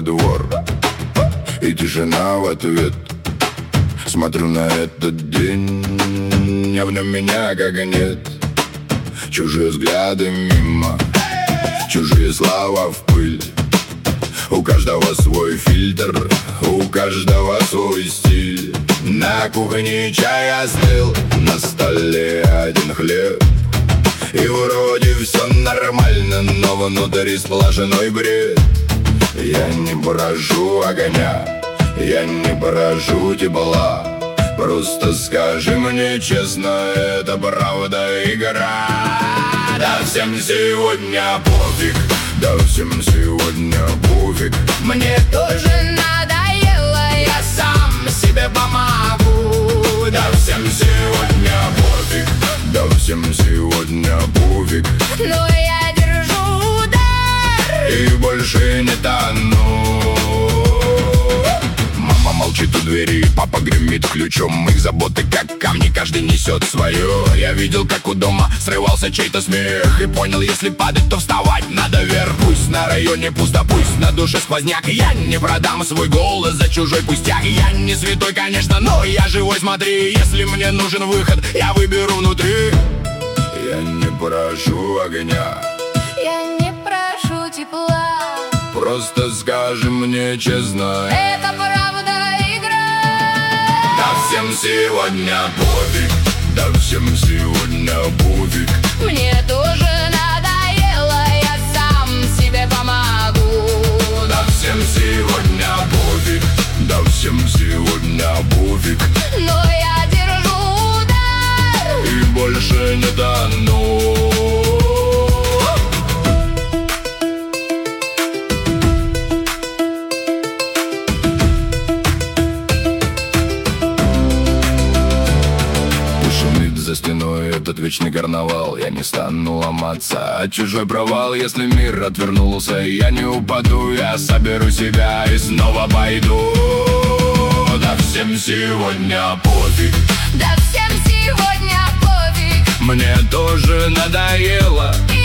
двор, и тишина в ответ. Смотрю на этот день, а в нем меня как и нет. Чужие взгляды мимо, чужие слова в пыль. У каждого свой фильтр, у каждого свой стиль. На кухне чай остыл, на столе один хлеб. И вроде все нормально, но внутри сплошной бред. Я не брожу огня, я не брожу тепла. Просто скажи мне честно, это правда игра. Да всем сегодня пофиг, да всем сегодня пофиг. Мне тоже надоело, я сам себе помогу. Да всем сегодня пофиг, да всем сегодня пофиг. Но я держу удар и больше не тону. Мама молчит у двери, папа гремит ключом. Их заботы как камни, каждый несет свое. Я видел, как у дома срывался чей-то смех, и понял, если падать, то вставать надо вверх. Пусть на районе пусто, пусть на душе сквозняк. Я не продам свой голос за чужой пустяк. Я не святой, конечно, но я живой, смотри. Если мне нужен выход, я выберу внутри. Я не прошу огня, я не прошу тепла. Просто скажи мне честно, это правда игра. Да всем сегодня пофиг, да всем сегодня пофиг. Мне тоже надоело, я сам себе помогу. Да всем сегодня пофиг, да всем сегодня пофиг. Но я держу удар и больше не тону. За стеной этот вечный карнавал. Я не стану ломаться от чужой провал. Если мир отвернулся, я не упаду. Я соберу себя и снова пойду. Да всем сегодня пофиг, да всем сегодня пофиг. Мне тоже надоело, и